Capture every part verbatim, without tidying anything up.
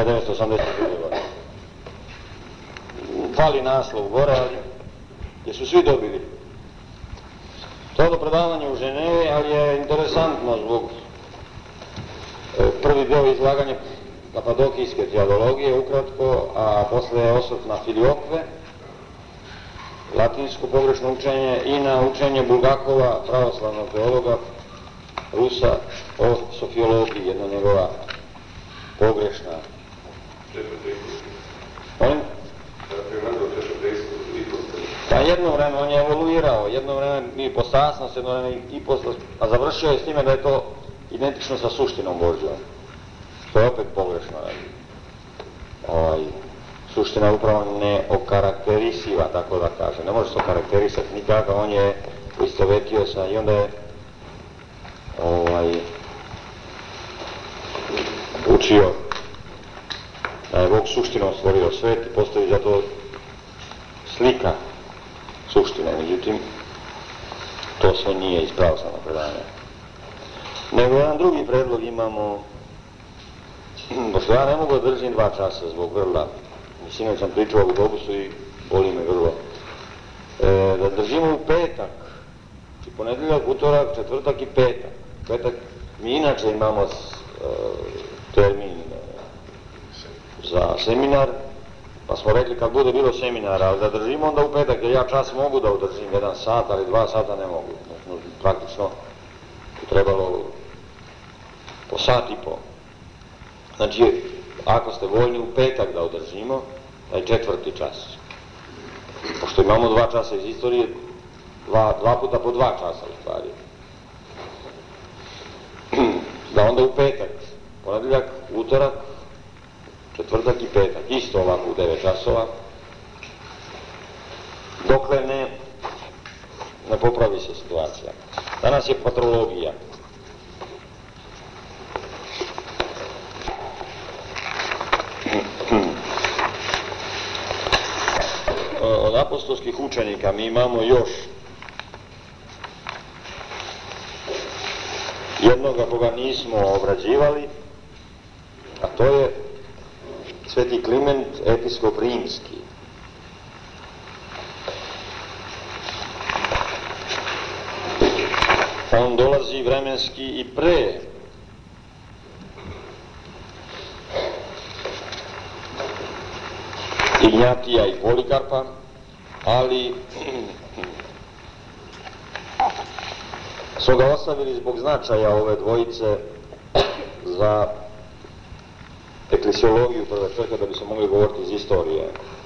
hiljadu devetsto osamdeset druge godine. Fali naslov gore, ali gdje su svi dobili. To je do predavanja u Ženevi, ali je interesantno zbog prvi dio izlaganja kapadokijske teologije ukratko, a posle je osvrt na Filiokve, latinsko pogrešno učenje, i na učenje Bulgakova, pravoslavnog teologa, Rusa, o sofiologiji, jedna njegova pogrešna. Molim? Pa jedno vreme on je evoluirao, jedno vreme i postasnost, jedno vreme i posle, a završio je s time da je to identično sa suštinom Božjom, što je opet pogrešno. Ovaj, suština upravo ne okarakterisiva, tako da kaže, ne može se okarakterisati nikako, on je istovetio sa, i onda je ovaj, učio da je Bog suštinom stvorio svet i postoji zato slika suštine, međutim to sve nije iz pravoslavnog predanja. Nego jedan drugi predlog imamo, pošto ja ne mogu da držim dva časa zbog grla, sinoć sam pričao u autobusu i boli me grlo, e, da držimo u petak, i ponedeljak, utorak, četvrtak i petak. Petak mi inače imamo s, e, termin e, za seminar, pa smo rekli kad bude bilo seminara, ali da držimo onda u petak, jer ja čas mogu da udržim jedan sat, ali dva sata ne mogu. Znači, praktično bi trebalo po sat i po. Znači, ako ste voljni u petak da održimo, taj četvrti čas. Pošto imamo dva časa iz istorije, dva, dva puta po dva časa u stvari. Da onda u petak, ponedeljak, utorak, četvrtak i petak, isto ovako u devet časova, dokle ne, ne popravi se situacija. Danas je patrologija. Od apostolskih učenika mi imamo još jednoga koga nismo obrađivali, a to je Sveti Kliment, episkop rimski. On dolazi vremenski i pre Ignjatija i Polikarpa, ali su ga ostavili zbog značaja ove dvojice za eklesiologiju prve crkve, da bi se mogli govoriti iz istorije.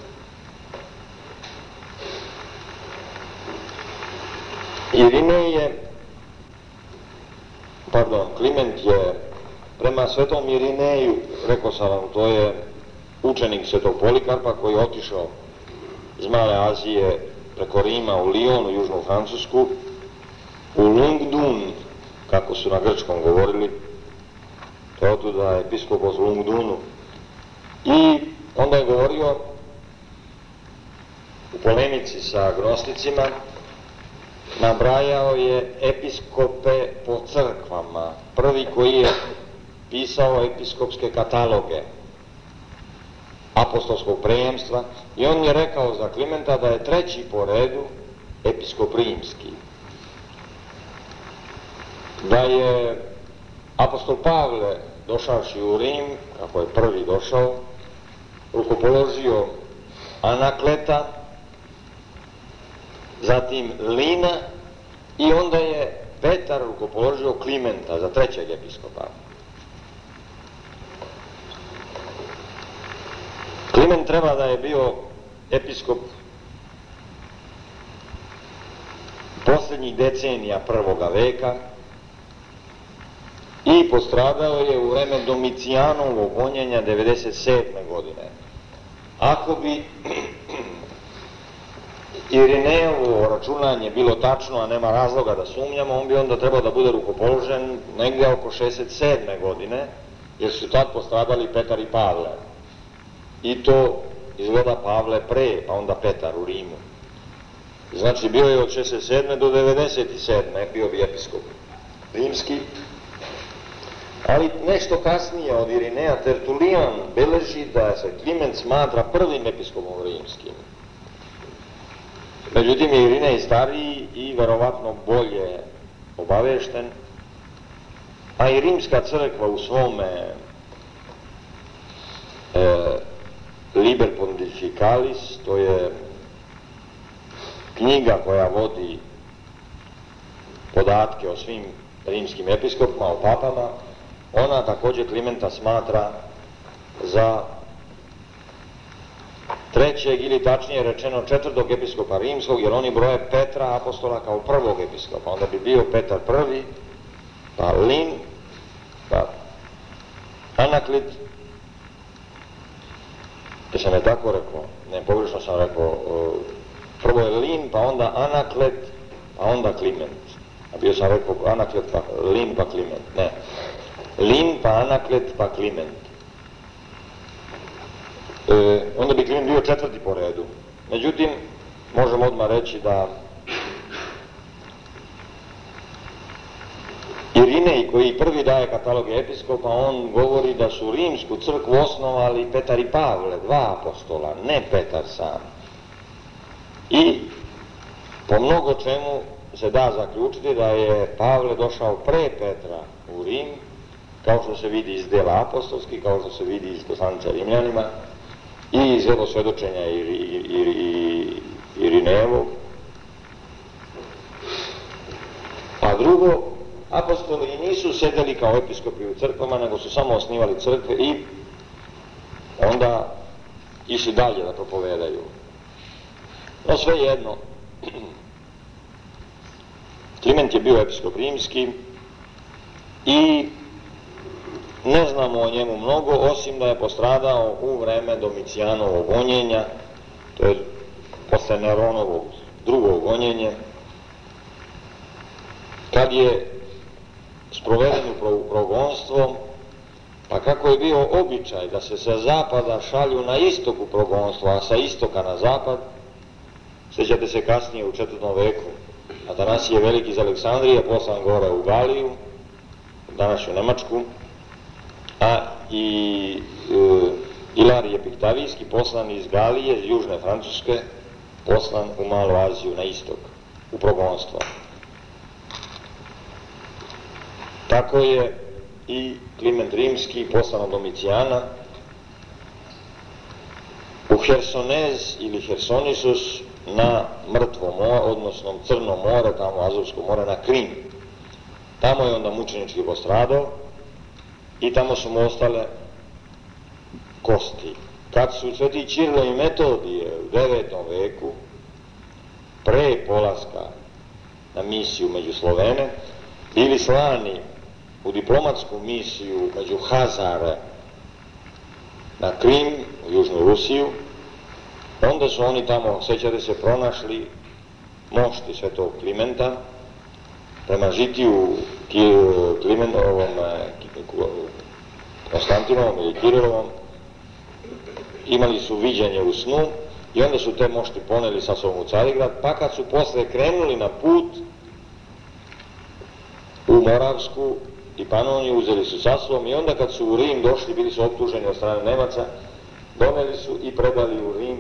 Irinej je, pardon, Kliment je prema svetom Irineju, rekao sam vam, to je učenik svetog Polikarpa koji je otišao iz Male Azije preko Rima u Lyon, u južnu Francusku, u Lungdun, kako su na grčkom govorili, to je otuda episkopos Lungdunu. I onda je govorio u polemici sa gnosticima, nabrajao je episkope po crkvama, prvi koji je pisao episkopske kataloge apostolskog prejemstva, i on je rekao za Klimenta da je treći po redu episkop rimski. Da je apostol Pavle, došavši u Rim, kako je prvi došao, rukopoložio Anakleta, zatim Lina, i onda je Petar rukopoložio Klimenta za trećeg episkopa. Kliment treba da je bio episkop posljednjih decenija prvoga veka i postradao je u vreme Domicijanovog gonjenja devedeset sedme godine. Ako bi Irinejevo računanje bilo tačno, a nema razloga da sumnjamo, on bi onda trebao da bude rukopoložen negdje oko šezdeset sedme godine, jer su tad postradali Petar i Pavle. I to izgleda Pavle pre, pa onda Petar u Rimu. Znači bio je od šezdeset sedme do devedeset sedme bio bi episkop rimski. Ali nešto kasnije od Irineja Tertulijan beleži da se Kliment smatra prvim episkopom rimskim. Međutim je Irinej stariji i verovatno bolje obavešten, a i rimska crkva u svome e, Liber Pontificalis, to je knjiga koja vodi podatke o svim rimskim episkopima, o papama, ona također Klimenta smatra za trećeg ili tačnije rečeno četvrtog episkopa rimskog, jer oni broje Petra apostola kao prvog episkopa. Onda bi bio Petar prvi, pa Lin, pa Anaklit, jer sam je tako rekao, ne, pogrešno sam rekao, prvo je Lin, pa onda Anaklet, pa onda Kliment. A bio sam rekao Anaklet, pa Lin, pa Kliment. Ne. Lin, pa Anaklet, pa Kliment. E, onda bi Kliment bio četvrti po redu. Međutim, možemo odmah reći da Irinej, koji prvi daje katalog episkopa, on govori da su rimsku crkvu osnovali Petar i Pavle, dva apostola, ne Petar sam. I po mnogo čemu se da zaključiti da je Pavle došao pre Petra u Rim, kao što se vidi iz dela apostolskih, kao što se vidi iz poslanice Rimljanima i iz svjedočenja Irinejevog. A drugo, apostoli nisu sedeli kao episkopi u crkvama, nego su samo osnivali crkve i onda išli dalje da propovedaju. No sve jedno, Kliment je bio episkop rimski i ne znamo o njemu mnogo, osim da je postradao u vreme Domicijanovog gonjenja, to je posle Neronovog drugog gonjenje, kad je sproveden u progonstvo, pa kako je bio običaj da se sa zapada šalju na istok u progonstvo, a sa istoka na zapad, sjećate se kasnije u četvrtom veku, Atanasije Veliki iz Aleksandrije poslan gore u Galiju, današnju Nemačku, a i e, Ilarije Piktavijski poslan iz Galije, iz južne Francuske, poslan u Malu Aziju na istok, u progonstvo. Tako je i Kliment Rimski poslan od Domicijana u Hersonez ili Hersonisus na Mrtvo more, odnosno Crno more, tamo Azovsko more, na Krim. Tamo je onda mučenički postradao i tamo su mu ostale kosti. Kad su sveti Ćirilo i Metodije u devetom veku, pre polaska na misiju među Slovene, bili slani u diplomatsku misiju među Hazare na Krim, u Južnu Rusiju, onda su oni tamo, sećate se, pronašli mošti svetog Klimenta prema žitiju Klimenovom, Konstantinovom ili Kirilovom. Imali su viđenje u snu i onda su te mošti poneli sa sobom u Carigrad, pa kad su posle krenuli na put u Moravsku i Panoniju, uzeli su sa sobom i onda kad su u Rim došli, bili su optuženi od strane Nemaca, doneli su i predali u Rim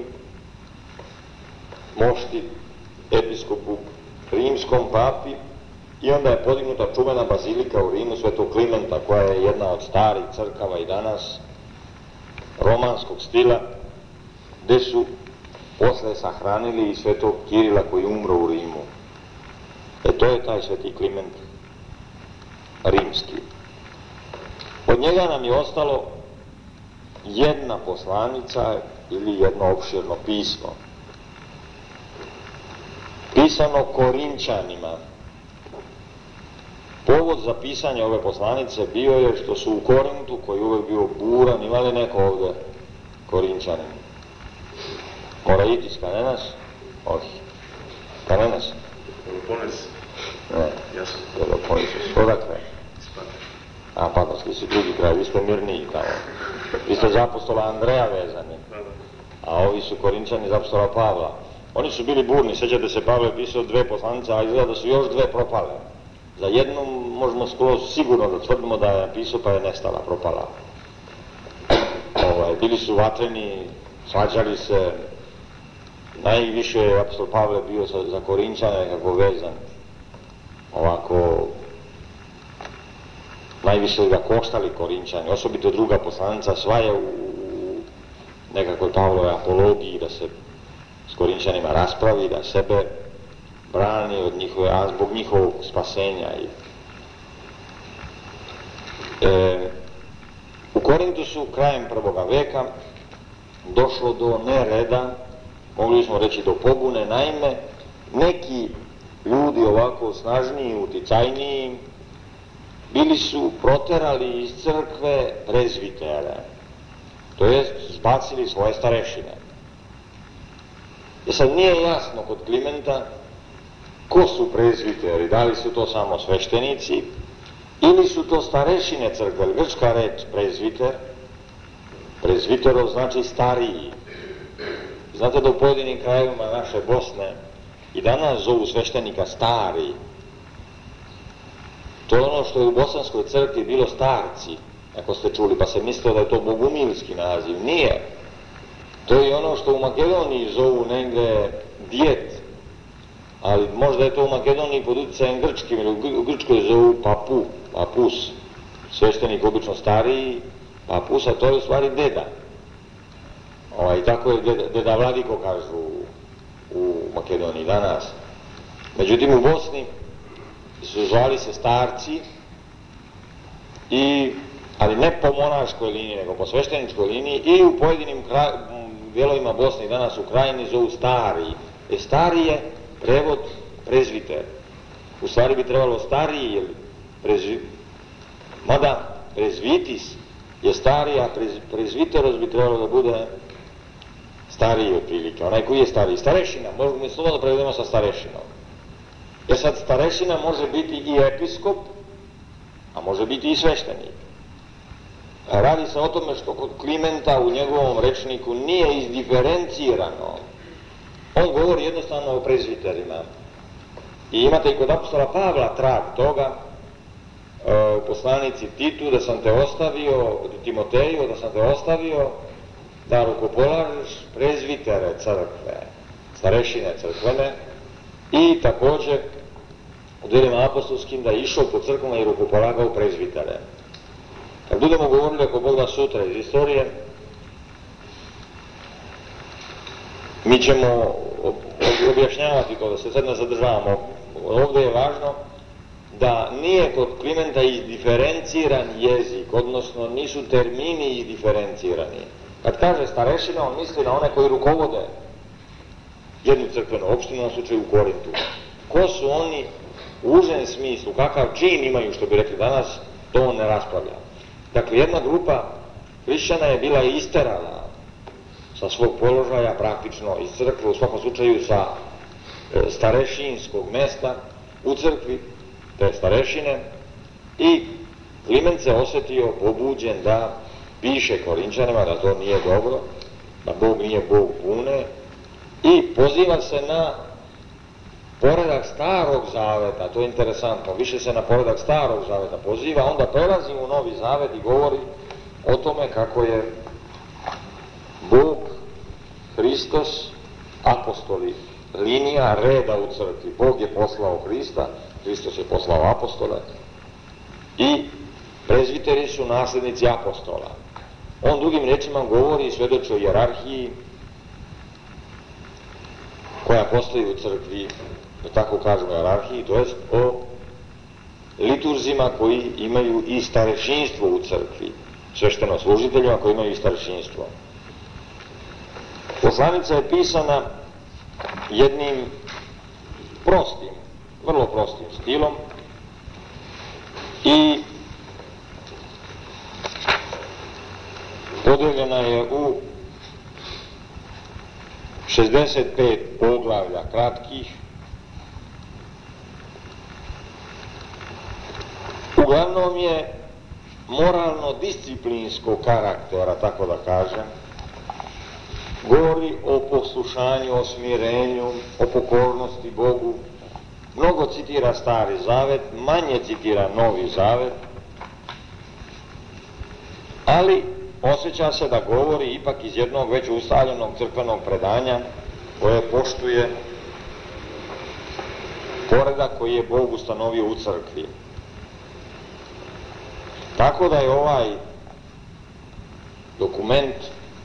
mošti episkopu rimskom papi i onda je podignuta čuvena bazilika u Rimu svetog Klimenta, koja je jedna od starih crkava i danas, romanskog stila, gde su posle sahranili i svetog Kirila koji umro u Rimu. E to je taj sveti Kliment rimski. Od njega nam je ostalo jedna poslanica ili jedno opširno pismo, pisano Korinćanima. Povod za pisanje ove poslanice bio je što su u Korintu, koji uvek bio buran, imali neko ovde Korinćanin. Moraitis, Kanenas? Ohi. Kanenas? Pelopones. Ne, Jasno. Peloponesus. Odakle? A, Patarski si drugi kraj, vi ste mirniji tamo. Vi ste za apostola Andreja vezani, a ovi su Korinćani za apostola Pavla. Oni su bili burni, sećate se, Pavle je pisao dve poslanice, a izgleda da su još dve propale. Za jednom možemo skroz sigurno da tvrdimo da je napisao pa je nestala, propala. Ovaj, bili su vatreni, svađali se, najviše je apostol Pavle bio za, za Korinćane nekako vezan, ovako, najviše ga koštali Korinćani, osobito druga poslanica, sva je u nekakvoj Pavlove apologiji da se s Korinćanima raspravi, da sebe brani od njihove, a zbog njihovog spasenja. E, u Korintu su krajem prvoga veka došlo do nereda, mogli smo reći do pobune, naime, neki ljudi ovako snažniji, uticajniji, bili su proterali iz crkve prezbitere, to jest zbacili svoje starešine. I sad nije jasno kod Klimenta ko su prezbiteri, da li su to samo sveštenici ili su to starešine crkve, grčka reč prezbiter, prezbiterov znači stariji. Znate da u pojedinim krajevima naše Bosne i danas zovu sveštenika stari. To je ono što je u bosanskoj crkvi bilo starci, ako ste čuli, pa se mislilo da je to bogumilski naziv. Nije. To je ono što u Makedoniji zovu negde djet, ali možda je to u Makedoniji pod utjecajem grčkim, ili u Grčkoj zovu papu, papus. Sveštenik obično stariji, papus, a to je u stvari deda. Ovaj, tako je deda, deda Vladiko, kažu u, u Makedoniji danas. Međutim, u Bosni su zvali se starci, i, ali ne po monaškoj liniji, nego po svešteničkoj liniji, i u pojedinim kraj, dijelovima Bosne i danas u Krajini zovu stari. E, stari je prevod prezviter. U stvari bi trebalo stariji, ili prezvi... mada prezvitis je stariji, a prez, prezviteros bi trebalo da bude stariji otprilike, onaj koji je stariji. Starešina, možemo mi slobodno prevedemo sa starešinom. Jer sad starešina može biti i episkop, a može biti i sveštenik. Radi se o tome što kod Klimenta u njegovom rečniku nije izdiferencirano. On govori jednostavno o prezviterima. I imate i kod apostola Pavla trag toga, u poslanici Titu, da sam te ostavio, Timoteju, da sam te ostavio da rukopolažeš prezvitere crkve, starešine crkvene, i također u djelima apostolskim da je išao po crkvama i rukopolagao prezvitere. Kad budemo govorili ako Bog da sutra iz istorije, mi ćemo objašnjavati to, da se sad ne zadržavamo. Ovdje je važno da nije kod Klimenta izdiferenciran jezik, odnosno nisu termini izdiferencirani. Kad kaže starešina, on misli na one koji rukovode jednu crkvenu opštinu, na slučaju u Korintu. Ko su oni u užem smislu, kakav čin imaju, što bi rekli danas, to on ne raspravlja. Dakle, jedna grupa hrišćana je bila isterana sa svog položaja praktično iz crkve, u svakom slučaju sa e, starešinskog mesta u crkvi, te starešine, i Kliment se osjetio pobuđen da piše Korinčanima da to nije dobro, da Bog nije Bog bune, i poziva se na poredak starog zaveta. To je interesantno, više se na poredak starog zaveta poziva, onda prelazi u novi zavet i govori o tome kako je Bog, Hristos, apostoli, linija reda u crkvi. Bog je poslao Hrista, Hristos je poslao apostole, i prezviteri su naslednici apostola. On drugim rečima govori i svedoči o hijerarhiji koja postoji u crkvi, da tako kažemo hijerarhiji, to jest o liturzima koji imaju i starešinstvo u crkvi, svešteno služiteljima koji imaju i starešinstvo. Poslanica je pisana jednim prostim, vrlo prostim stilom, i podeljena je u šezdeset pet poglavlja kratkih. Uglavnom je moralno-disciplinskog karaktera, tako da kažem. Govori o poslušanju, o smirenju, o pokornosti Bogu, mnogo citira Stari Zavet, manje citira Novi Zavet, ali osjeća se da govori ipak iz jednog već ustaljenog crkvenog predanja koje poštuje poredak koji je Bog ustanovio u crkvi. Tako da je ovaj dokument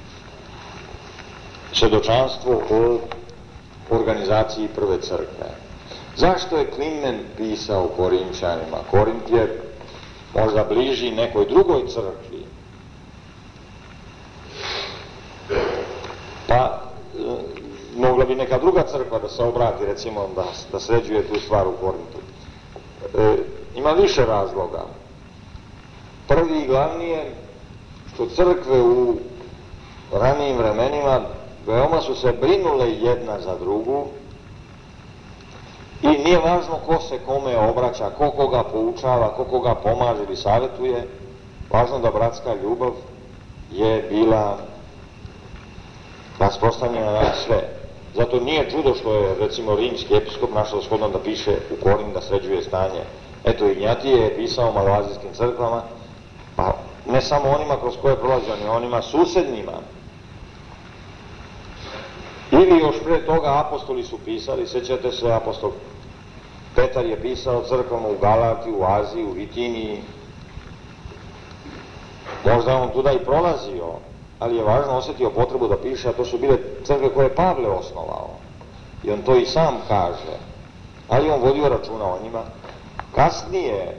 svjedočanstvo o organizaciji prve crkve. Zašto je Kliment pisao Korinčanima? Korint je možda bliži nekoj drugoj crkvi. Pa mogla bi neka druga crkva da se obrati, recimo, da, da sređuje tu stvar u Korintu. E, ima više razloga. Prvi i glavni je što crkve u ranijim vremenima veoma su se brinule jedna za drugu i nije važno ko se kome obraća, ko koga poučava, ko koga pomaže ili savjetuje, važno da bratska ljubav je bila rasprostranjena na sve. Zato nije čudo što je, recimo, rimski episkop našao shodno da piše u Korint da sređuje stanje. Eto, Ignjatije je pisao maloazijskim crkvama, pa ne samo onima kroz koje prolaze, ni onima susednjima. Ili još pre toga apostoli su pisali, sjećate se, apostol Petar je pisao crkvama u Galatiji, u Aziji, u Vitiniji. Možda on tuda i prolazio, ali je važno osjetio potrebu da piše, a to su bile crkve koje je Pavle osnovao. I on to i sam kaže. Ali on vodio računa o njima. Kasnije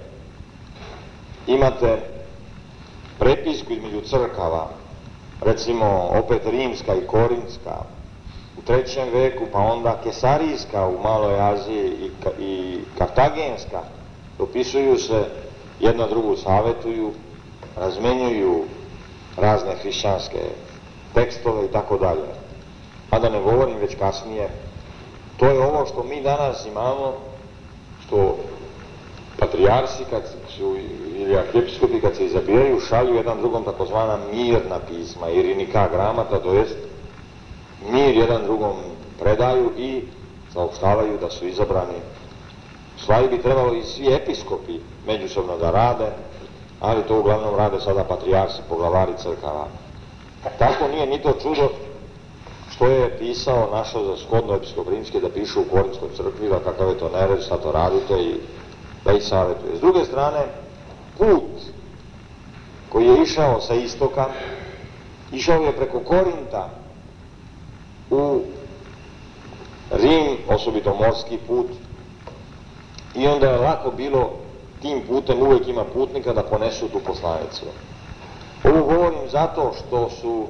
imate prepisku između crkava, recimo opet rimska i korintska, u trećem veku, pa onda kesarijska u Maloj Aziji i, i kartagenska, dopisuju se, jedna drugu savjetuju, razmenjuju razne hrišćanske tekstove i tako dalje. A da ne govorim već kasnije, to je ovo što mi danas imamo, što patrijarsi kad su, ili arhijepiskopi kad se izabiraju, šalju jedan drugom takozvana mirna pisma, irinika gramata, to jest mir jedan drugom predaju i saopštavaju da su izabrani. Stvari bi trebalo i svi episkopi međusobno da rade, ali to uglavnom rade sada patrijarsi, poglavari crkava. Tako nije ni to čudo što je pisao, našao za shodno episkop rimski da piše u Korintskoj crkvi, da kakav je to nered, šta to radite i da ih savjetuje. S druge strane, put koji je išao sa istoka, išao je preko Korinta u Rim, osobito morski put, i onda je lako bilo tim putem, uvijek ima putnika da ponesu tu poslanicu. Ovo govorim zato što su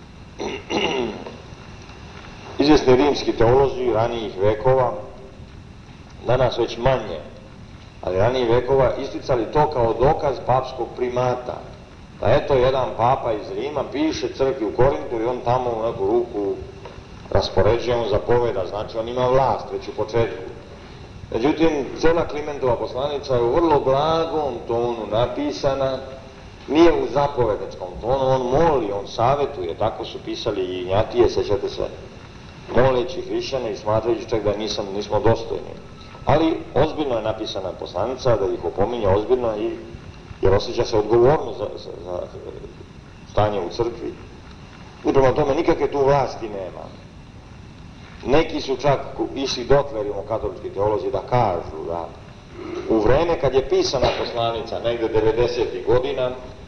izvjesni rimski teolozi ranijih vekova, danas već manje, ali ranijih vekova isticali to kao dokaz papskog primata. Da eto jedan papa iz Rima piše crkvi u Korintu i on tamo u neku ruku raspoređuje, on zapoveda, znači on ima vlast već u početku. Međutim, cijela Klimentova poslanica je u vrlo blagom tonu napisana, nije u zapovedničkom tonu, on moli, on savjetuje, tako su pisali i Ignjatije, sećate se, moleći hrišćane i smatrajući čak da nisam, nismo dostojni. Ali ozbiljno je napisana poslanica, da ih opominje ozbiljno, i, jer osjeća se odgovornost za, za, za stanje u crkvi. I prema tome nikakve tu vlasti nema. Neki su čak išli dotle, rimokatolički teolozi, da kažu da u vreme kad je pisana poslanica, negde devedesetih godina,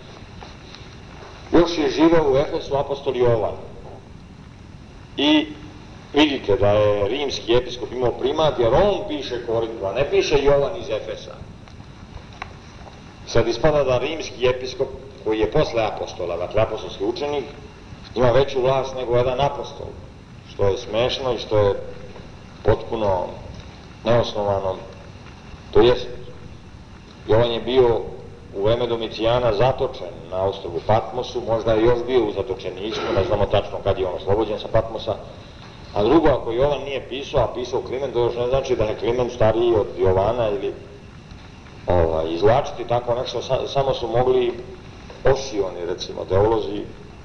još je živeo u Efesu apostol Jovan. I vidite da je rimski episkop imao primat, jer on piše Korintu, a ne piše Jovan iz Efesa. Sad ispada da rimski episkop, koji je posle apostola, dakle apostolski učenik, ima veću vlast nego jedan apostol, što je smešno i što je potpuno neosnovano. To jest, Jovan je bio u vreme Domicijana zatočen na ostrvu Patmosu, možda je još bio u zatočeništvu, ne znamo tačno kad je on oslobođen sa Patmosa. A drugo, ako Jovan nije pisao, a pisao Kliment, to još ne znači da je Kliment stariji od Jovana ili ovaj, izvlačiti tako nešto, samo su mogli Osioni, recimo, teolozi,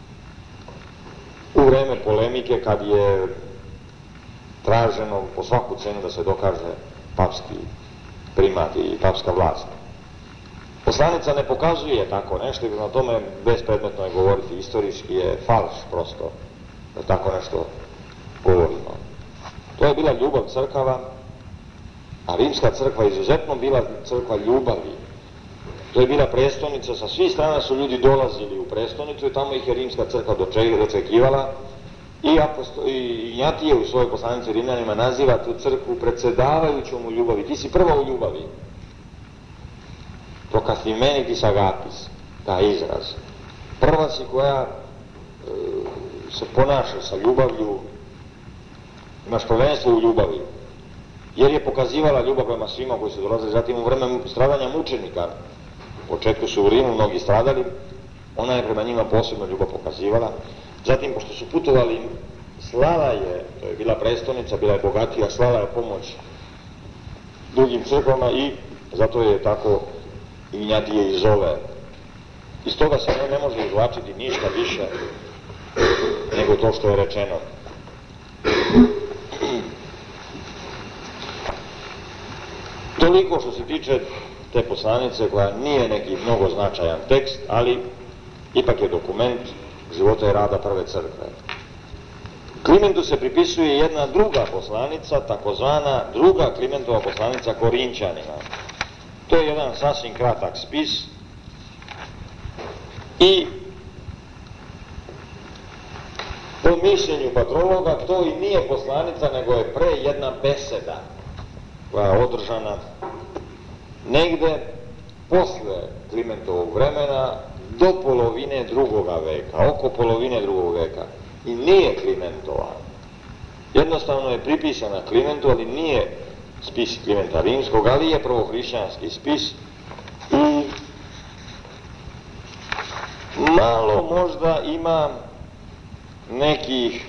u vreme polemike kad je traženo po svaku cenu da se dokaže papski primat i papska vlast. Poslanica ne pokazuje tako nešto i na tome bespredmetno je govoriti, istorijski je falš prosto da tako nešto govorimo. To je bila ljubav crkava, a rimska crkva je izuzetno bila crkva ljubavi. To je bila prestolnica, sa svih strana su ljudi dolazili u prestolnicu i tamo ih je rimska crkva dočekivala i, aposto, i Ignjatije u svojoj poslanici Rimljanima naziva tu crkvu predsedavajućom u ljubavi. Ti si prva u ljubavi. To kathimenitis agapis, taj izraz. Prva si koja e, se ponaša sa ljubavlju, imaš prvenstvo u ljubavi, jer je pokazivala ljubav prema svima koji su dolazili, zatim u vreme stradanja mučenika, u početku su u Rimu mnogi stradali, ona je prema njima posebno ljubav pokazivala, zatim pošto su putovali, slala je, to je bila prestolnica, bila je bogatija, slala je pomoć drugim crkvama i zato je tako Ignjatije i zove. Iz toga se ne, ne može izvlačiti ništa više nego to što je rečeno. Toliko što se tiče te poslanice koja nije neki mnogo značajan tekst, ali ipak je dokument života i rada prve crkve. Klimentu se pripisuje jedna druga poslanica, takozvana druga Klimentova poslanica Korinćanima. To je jedan sasvim kratak spis i po mišljenju patrologa to i nije poslanica, nego je pre jedna beseda koja je održana negde posle Klimentovog vremena do polovine drugoga veka, oko polovine drugog veka. I nije Klimentova. Jednostavno je pripisana Klimentu, ali nije spis Klimenta Rimskog, ali je prvohrišćanski spis i malo možda ima nekih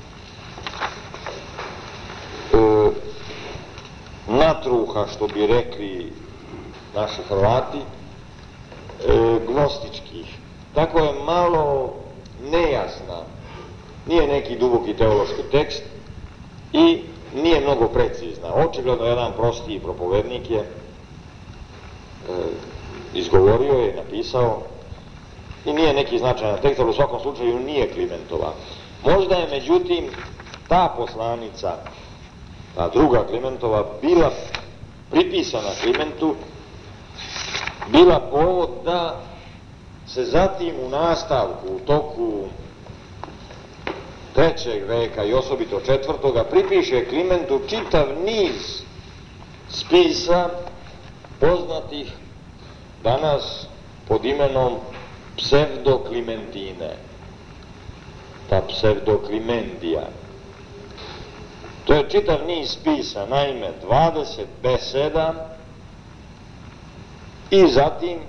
e, natruha, što bi rekli naši Hrvati, e, gnostičkih. Tako je malo nejasna, nije neki duboki teološki tekst i nije mnogo precizna. Očigledno jedan prostiji propovednik je e, izgovorio je, napisao i nije neki značajan tekst, ali u svakom slučaju nije Klimentova. Možda je međutim ta poslanica, ta druga Klimentova, bila pripisana Klimentu, bila povod da se zatim u nastavku, u toku trećeg veka i osobito četvrtoga pripiše Klimentu čitav niz spisa poznatih danas pod imenom psevdoklimentine, ta psevdoklimendija. To je čitav niz spisa, naime dvadeset beseda i zatim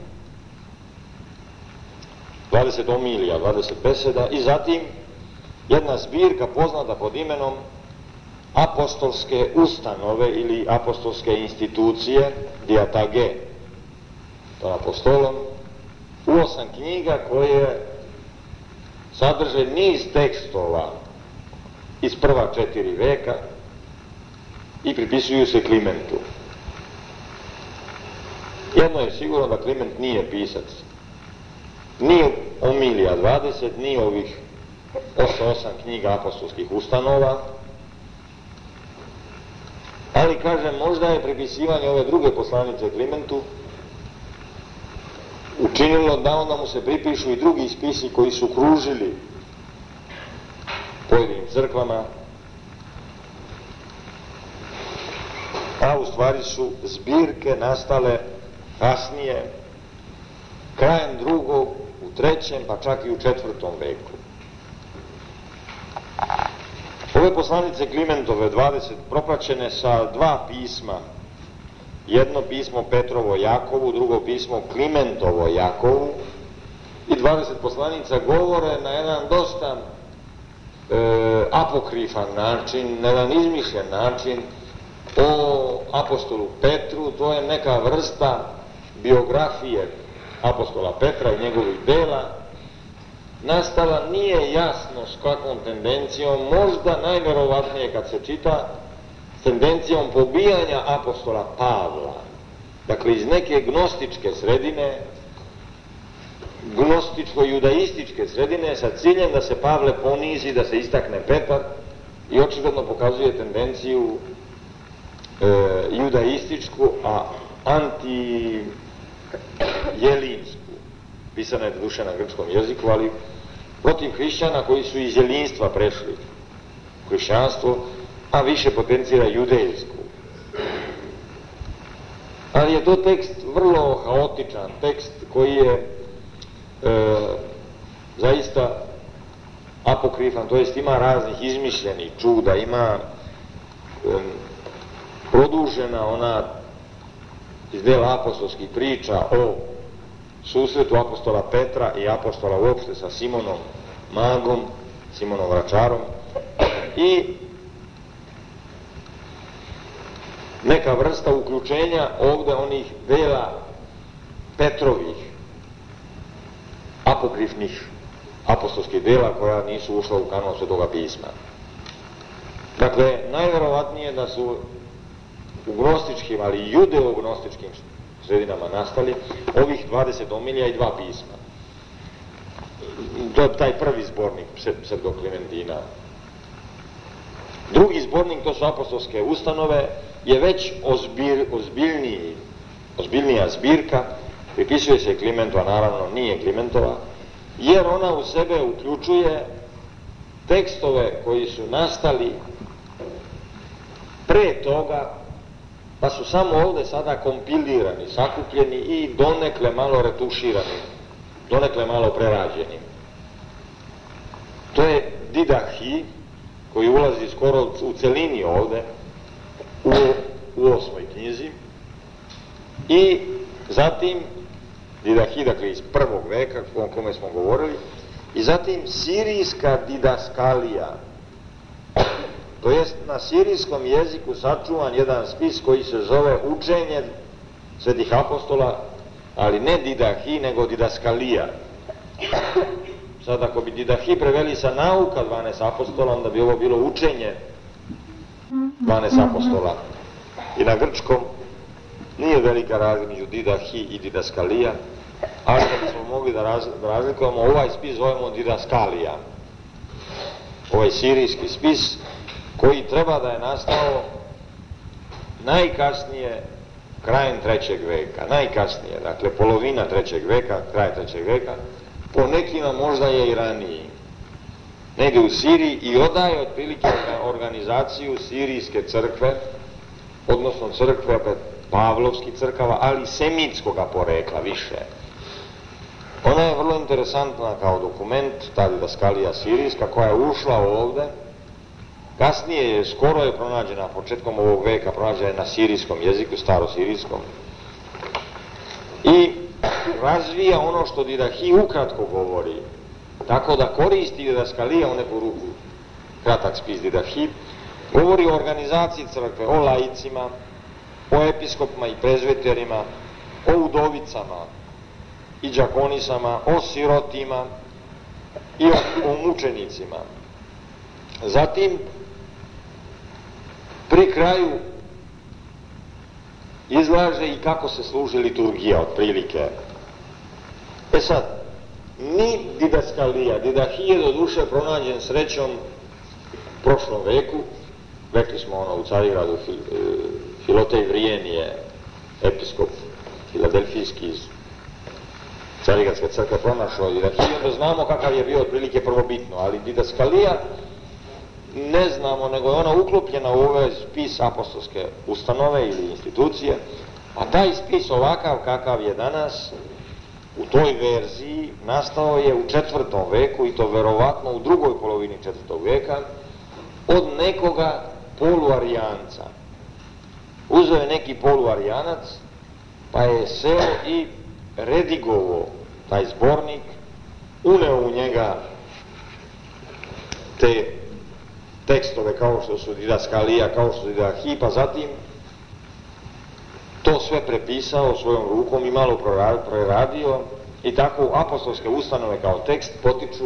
dvadeset omilija, dvadeset beseda i zatim jedna zbirka poznata pod imenom apostolske ustanove ili apostolske institucije, diatage, to apostolom, u osam knjiga koje sadrže niz tekstova iz prva četiri veka i pripisuju se Klimentu. Jedno je sigurno da Kliment nije pisac ni omilija dvadeset, ni ovih osam knjiga apostolskih ustanova, ali kažem, možda je pripisivanje ove druge poslanice Klimentu učinilo da onda mu se pripišu i drugi spisi koji su kružili pojedinim crkvama, a u stvari su zbirke nastale kasnije, krajem drugog, u trećem, pa čak i u četvrtom veku. Ove poslanice Klimentove dvadeset propraćene sa dva pisma, jedno pismo Petrovo Jakovu, drugo pismo Klimentovo Jakovu, i dvadeset poslanica govore na jedan dosta e, apokrifan način, na jedan izmišljen način o apostolu Petru. To je neka vrsta biografije apostola Petra i njegovih dela, nastala nije jasno s kakvom tendencijom, možda najverovatnije kad se čita tendencijom pobijanja apostola Pavla, dakle iz neke gnostičke sredine, gnostičko-judaističke sredine, sa ciljem da se Pavle ponizi, da se istakne Petar, i očigledno pokazuje tendenciju e, judaističku, a antijelinsku. Pisana je doduše na grčkom jeziku, ali protiv hrišćana koji su iz jelinstva prešli u hrišćanstvo, a više potencira judejsku. Ali je to tekst vrlo haotičan, tekst koji je e, zaista apokrifan, to jest ima raznih izmišljenih čuda, ima e, produžena ona iz dela apostolskih priča o susretu apostola Petra i apostola uopšte sa Simonom magom, Simonom vračarom, i neka vrsta uključenja ovde onih dela Petrovih apokrifnih apostolskih dela koja nisu ušla u kanon Svetoga pisma. Dakle, najverovatnije da su u gnostičkim, ali i judeo-gnostičkim sredinama nastali ovih dvadeset omilija i dva pisma. To je taj prvi zbornik Pseudoklementina. Drugi zbornik, to su apostolske ustanove, je već ozbilj, ozbiljniji, ozbiljnija zbirka, pripisuje se Klimentu, a naravno nije Klimentova, jer ona u sebe uključuje tekstove koji su nastali pre toga, pa su samo ovde sada kompilirani, sakupljeni i donekle malo retuširani, donekle malo prerađeni. To je Didahi, koji ulazi skoro u celini ovde, u, u osmoj knjizi, i zatim Didahi, dakle iz prvog veka, o kome smo govorili, i zatim sirijska didaskalija, to jest na sirijskom jeziku sačuvan jedan spis koji se zove Učenje svetih apostola, ali ne Didahi, nego didaskalija. Sad, ako bi Didahi preveli sa nauka dvanaest apostola, onda bi ovo bilo učenje dvanaest apostola. I na grčkom nije velika razlika među Didahi i didaskalija, ali kad bismo mogli da razlikujemo, ovaj spis zovemo didaskalija. Ovaj sirijski spis, koji treba da je nastao najkasnije krajem trećeg veka, najkasnije, dakle polovina trećeg veka, kraj trećeg veka, po nekima možda je i raniji, negde u Siriji, i odaje otprilike organizaciju sirijske crkve, odnosno crkve opet pavlovskih crkava, ali semitskoga porekla više. Ona je vrlo interesantna kao dokument, ta didaskalija sirijska, koja je ušla ovde. Kasnije je, skoro je pronađena, početkom ovog veka, pronađena je na sirijskom jeziku, starosirijskom. I razvija ono što Didahi ukratko govori, tako da koristi didaskalija u neku ruku, kratak spis Didahi, govori o organizaciji crkve, o laicima, o episkopima i prezveterima, o udovicama i đakonisama, o sirotima i o, o mučenicima. Zatim, pri kraju izlaže i kako se služi liturgija, otprilike. E sad, ni didaskalija, Didahi je do duše pronađen srećom u prošlom veku, rekli smo ono u Carigradu, Filotej Vrijen je episkop filadelfijski iz Carigradske crkve pronašao Didahi, onda znamo kakav je bio otprilike prvobitno, ali didaskalija ne znamo, nego je ona uklopljena u ovaj spis apostolske ustanove ili institucije, a taj spis ovakav kakav je danas, u toj verziji, nastao je u četvrtom veku, i to verovatno u drugoj polovini četvrtog veka, od nekoga poluarijanca. Uzeo je neki poluarijanac, pa je seo i redigovo taj zbornik, uneo u njega te tekstove kao što su didaskalija, kao što su Didahi, pa zatim to sve prepisao svojom rukom i malo preradio, i tako apostolske ustanove kao tekst potiču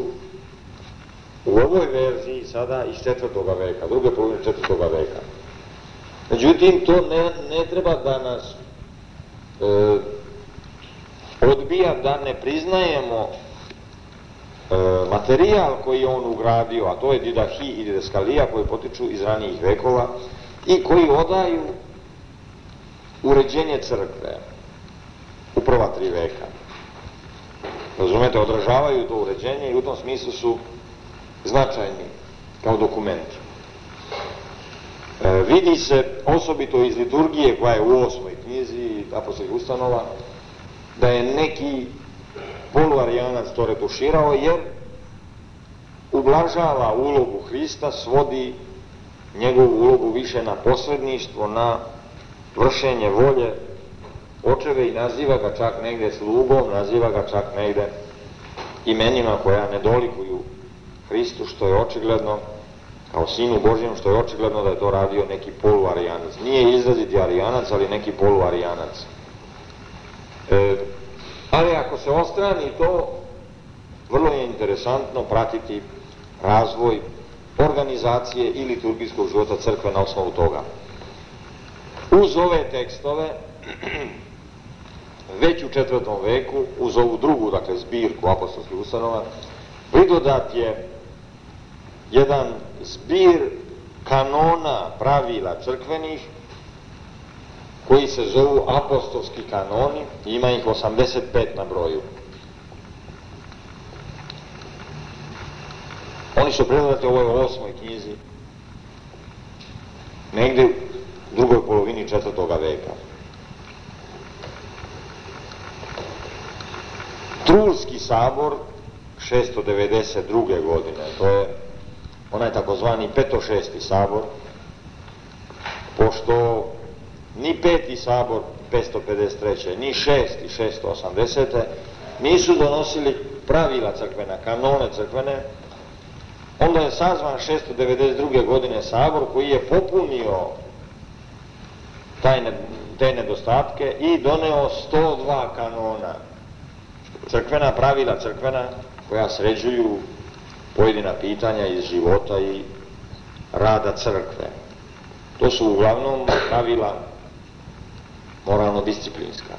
u ovoj verziji sada iz četvrtoga veka, druge polovine četvrtoga veka. Međutim, to ne, ne treba da nas e, odbija da ne priznajemo e, materijal koji je on ugradio, a to je didahi i didaskalija koji potiču iz ranijih vekova i koji odaju uređenje crkve u prva tri veka. Razumete, odražavaju to uređenje i u tom smislu su značajni kao dokumenti. E, vidi se osobito iz liturgije koja je u osmoj knjizi apostolskih ustanova da je neki poluarijanac to retuširao jer ublažava ulogu Hrista, svodi njegovu ulogu više na posredništvo, na vršenje volje očeve i naziva ga čak negde slugom, naziva ga čak negde imenima koja ne dolikuju Hristu, što je očigledno, kao Sinu Božjem, što je očigledno da je to radio neki poluarijanac. Nije izraziti arijanac, ali neki poluarijanac. E, ali ako se ostrani to, vrlo je interesantno pratiti razvoj organizacije i liturgijskog života crkve na osnovu toga. Uz ove tekstove, već u četvrtom veku, uz ovu drugu, dakle, zbirku apostolskih ustanova, pridodat je jedan zbir kanona, pravila crkvenih, koji se zovu apostolski kanoni, ima ih osamdeset pet na broju. Oni su pridodati u ovoj osmoj knjizi, negde u drugoj polovini četvrtoga veka. Trulski sabor šesto devedeset druge godine, to je onaj takozvani petošesti sabor, pošto ni peti sabor petsto pedeset treće ni šesti šesto osamdesete nisu donosili pravila crkvena, kanone crkvene, onda je sazvan šesto devedeset druge godine sabor koji je popunio taj, te nedostatke i doneo sto dva kanona, crkvena pravila crkvena koja sređuju pojedina pitanja iz života i rada crkve. To su uglavnom pravila moralno-disciplinska.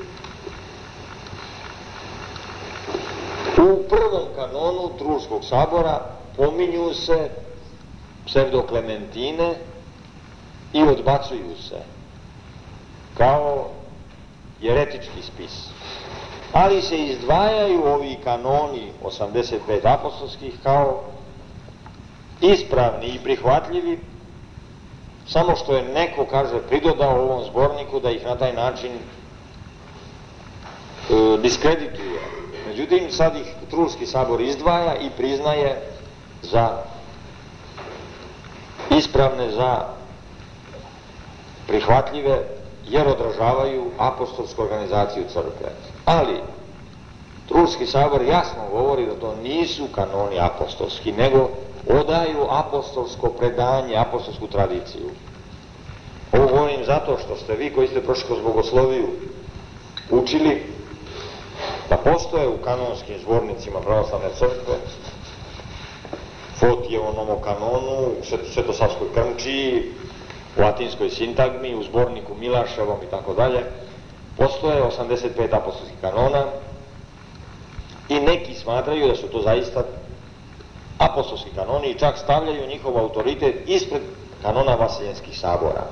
U prvom kanonu Trulskog sabora pominju se pseudoklementine i odbacuju se kao jeretički spis. Ali se izdvajaju ovi kanoni osamdeset pet apostolskih kao ispravni i prihvatljivi, samo što je neko, kaže, pridodao ovom zborniku da ih na taj način e, diskredituje. Međutim, sad ih Trulski sabor izdvaja i priznaje za ispravne, za prihvatljive, jer odražavaju apostolsku organizaciju crkve. Ali Trulski sabor jasno govori da to nisu kanoni apostolski, nego odaju apostolsko predanje, apostolsku tradiciju. Ovo govorim zato što ste vi koji ste prošli kroz bogosloviju učili da postoje u kanonskim zbornicima pravoslavne crkve Fotijevom nomokanonu, u Svetosavskoj krmčiji, u latinskoj sintagmi, u zborniku Milaševom i tako dalje, postoje osamdeset pet apostolskih kanona i neki smatraju da su to zaista apostolski kanoni i čak stavljaju njihov autoritet ispred kanona vaseljenskih sabora.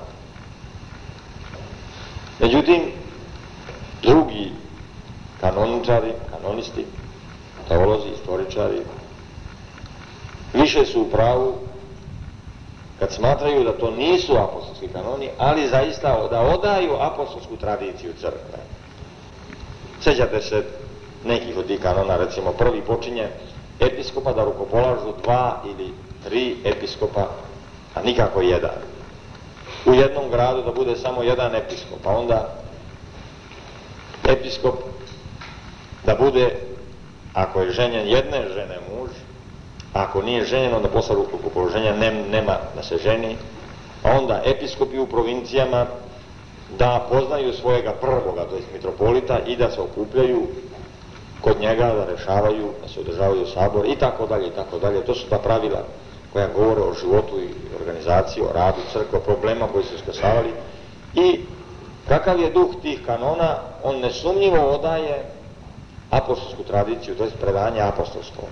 Međutim, drugi kanoničari, kanonisti, teolozi, istoričari, više su u pravu kad smatraju da to nisu apostolski kanoni, ali zaista da odaju apostolsku tradiciju crkve. Sjećate se nekih od tih kanona, recimo prvi počinje episkopa da rukopolažu dva ili tri episkopa, a nikako jedan. U jednom gradu da bude samo jedan episkop, a onda episkop da bude, ako je ženjen jedne žene muž, ako nije ženjen, onda posle rukopoloženja nema da se ženi, a onda episkopi u provincijama da poznaju svojega prvoga, to je mitropolita, i da se okupljaju kod njega, da rešavaju, da se održavaju sabor i tako dalje i tako dalje. To su ta pravila koja govore o životu i organizaciji, o radu crkve, o problema koji su iskasavali i kakav je duh tih kanona, on nesumnjivo odaje apostolsku tradiciju, to je predanje apostolsko.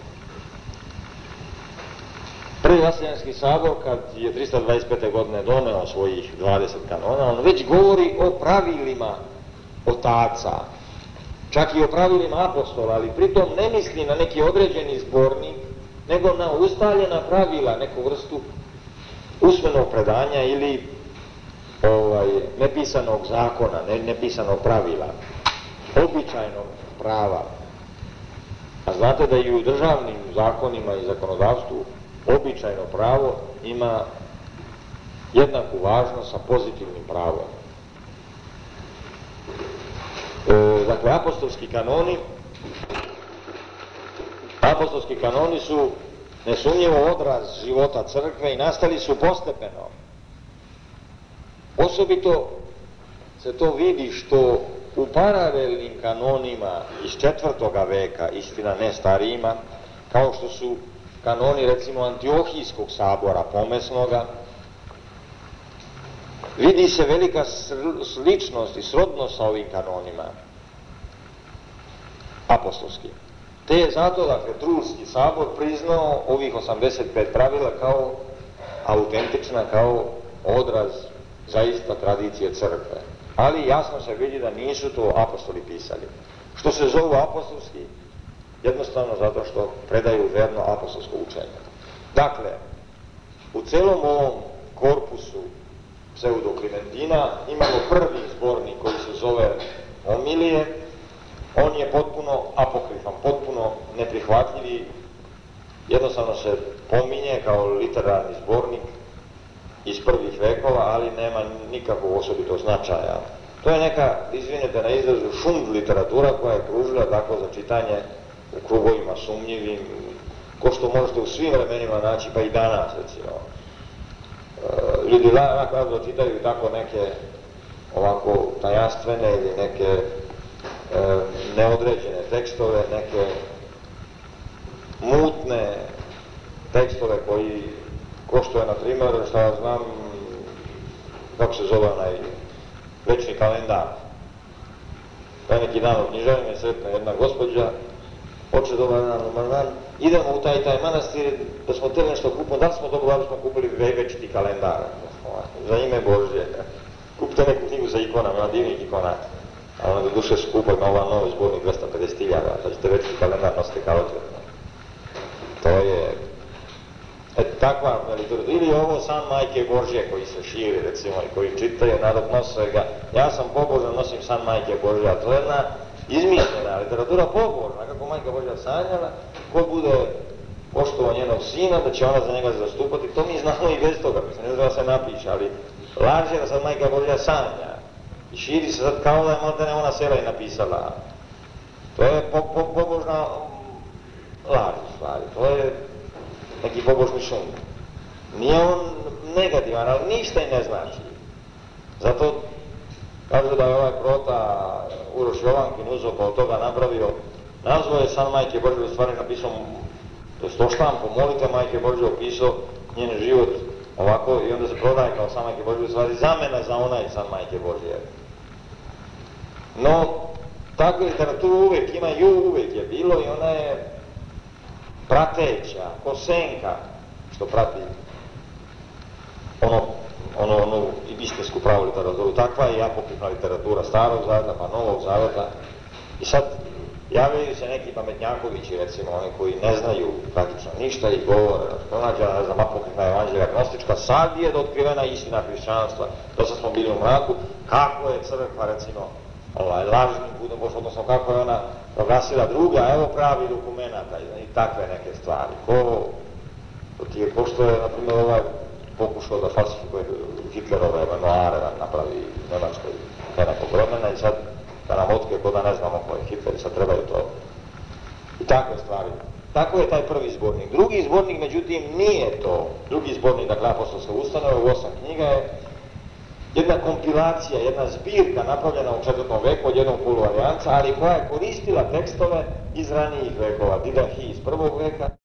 Prvi Vaseljenski sabor, kad je trista dvadeset pete godine doneo svojih dvadeset kanona, on već govori o pravilima otaca, čak i o pravilima apostola, ali pritom ne misli na neki određeni zbornik, nego na ustaljena pravila, neku vrstu usmenog predanja ili ovaj, nepisanog zakona, ne, nepisanog pravila, običajnog prava. A znate da i u državnim zakonima i zakonodavstvu običajno pravo ima jednaku važnost sa pozitivnim pravom. E, dakle, apostolski kanoni apostolski kanoni su nesumnjivo odraz života crkve i nastali su postepeno. Osobito se to vidi što u paralelnim kanonima iz četvrtoga veka, istina ne starijima, kao što su kanoni recimo Antiohijskog sabora pomesnoga, vidi se velika sličnost i srodnost sa ovim kanonima apostolskim. Te je zato, dakle, Trulski sabor priznao ovih osamdeset pet pravila kao autentična, kao odraz zaista tradicije crkve. Ali jasno se vidi da nisu to apostoli pisali. Što se zovu apostolski? Jednostavno zato što predaju verno apostolsko učenje. Dakle, u celom ovom korpusu pseudoklimentina imamo prvi zbornik koji se zove Omilije. On je potpuno apokrifan, potpuno neprihvatljiv, jednostavno se pominje kao literarni zbornik iz prvih vekova, ali nema nikakvog osobitog značaja. To je neka, izvinite na izrazu, šund literatura koja je kružila tako za čitanje u krugovima sumnjivim, ko što možete u svim vremenima naći, pa i danas, recimo. E, ljudi lako čitaju tako neke ovako tajanstvene ili neke e, neodređene tekstove, neke mutne tekstove koji, ko što je, na primjer, šta ja znam, kako se zove onaj večni kalendar. Taj neki dan u knjižari me sretna jedna gospođa, oče dobar dan, dobar dan, idemo u taj taj manastir, da smo te nešto kupili, da smo dobro, da smo kupili večni kalendar, za ime Božje. Kupite neku knjigu za ikonama, ima divnih ikona, a ona do duše skupa, ima ova novi zbornik dvesta pedeset hiljada, da ćete večni kalendar nositi kao otvrno. To je e, takva literatura. Ili ovo san Majke Božje koji se širi, recimo, i koji čitaju, narod nose ga. Ja sam pobožan, nosim san Majke Božje, a to je jedna izmišljena literatura pobožna, kako Majka Božja sanjala, ko bude poštovao njenog sina, da će ona za njega zastupati, to mi znamo i bez toga, mislim, ne znam da se napiše, ali laž je da sad Majka Božja sanja i širi se sad kao da je možda ona sela i napisala. To je po, po, pobožna laž, stvari, to je neki pobožni šum. Nije on negativan, ali ništa i ne znači. Zato kažu da je ovaj prota Uroš Jovankin uzeo pa od toga napravio, nazvao je san Majke Božje, u stvari napisao, to je sto štampo, molite Majke Božje, opisao njen život ovako i onda se prodaje kao san Majke Božje, u stvari zamena za onaj san Majke Božje. No, takva literatura uvek ima i uvek je bilo i ona je prateća, ko senka što prati ono, ono, ono ibistinsku pravu literaturu. Takva je i apokrifna literatura starog zaveta pa novog zaveta. I sad javljaju se neki pametnjakovići, recimo, oni koji ne znaju praktično ništa i govore, pronađa, ne znam, apokrifna evanđelja agnostička, sad je otkrivena istina hrišćanstva, dosta smo bili u mraku, kako je crkva, recimo, ovaj, lažnim putem, odnosno kako je ona proglasila druga, evo pravi dokumenta i takve neke stvari. Ko, ko ti je, pošto je, na primjer, ovaj pokušao da falsifikuje Hitlerove memoare, da napravi u Nemačkoj kaj nekog vremena i sad da nam otkrije ko da ne znamo ko je Hitler i sad trebaju to. I takve stvari. Tako je taj prvi zbornik. Drugi zbornik, međutim, nije to. Drugi zbornik, dakle, apostolske ustanove u osam knjiga je jedna kompilacija, jedna zbirka napravljena u četvrtom veku od jednog poluvarijanca, ali koja je koristila tekstove iz ranijih vekova, Didahi iz prvog veka,